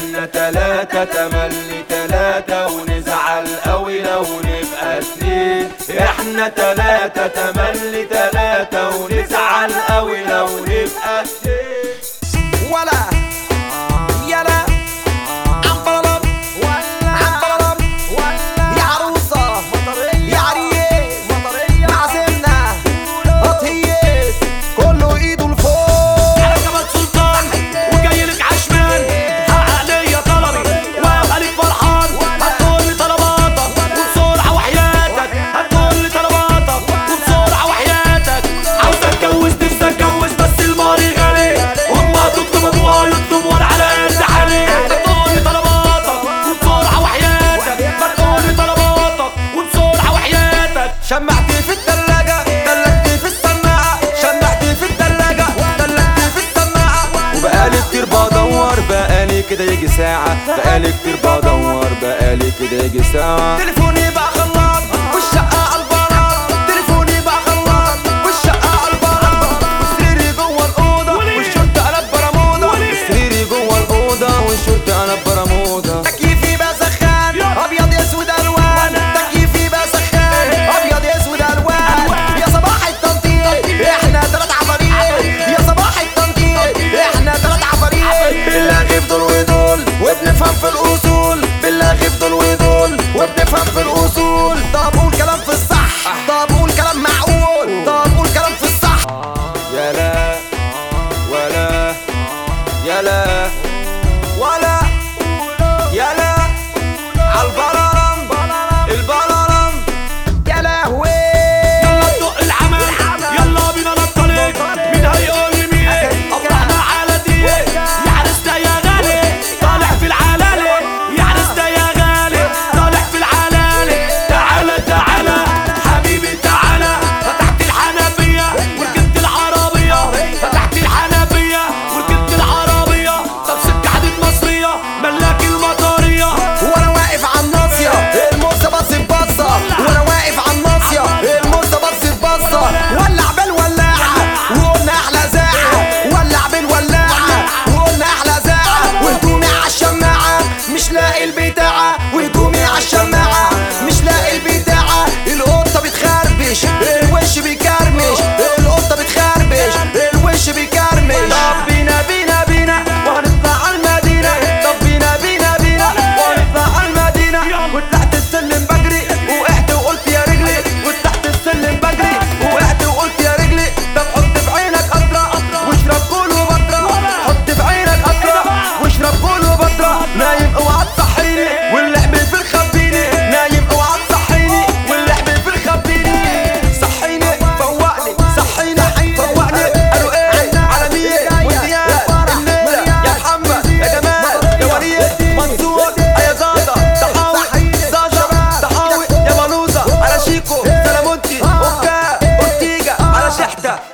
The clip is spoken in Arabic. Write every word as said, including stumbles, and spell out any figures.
احنا تلاتة تملي تلاتة ونزعل قوي لو نبقى اتنين. احنا تلاتة تملي تلاتة ونزعل قوي لو نبقى اتنين. ولا يلا عمبلم ولا عمبلم ولا يا عروسة يا عريس معزمنا هطيس كله ايده لفوق. انا جمال سلطان وجاي لك عشمان، حقق ليا طلبي وخليك فرحان. هتقول لي طلباتك وبسرعة وحياتك، هتقول لي طلباتك وبسرعة وحياتك. عاوز اتجوز نفسي اتجوز بس المهر غالي، امها تكتب ابوها يكتب وانا على قد حالي. هتقول لي طلباتك وبسرعة وحياتك، هتقول لي طلباتك وبسرعة وحياتك. شمعتي في التلاجة دلقتي في السماعة، شمعتي في التلاجة دلقتي في السماعة. وبقالي كتير بدور بقالي كده يجي ساعة، بقالي كتير بدور بقالي كده يجي ساعة. تليفوني بقى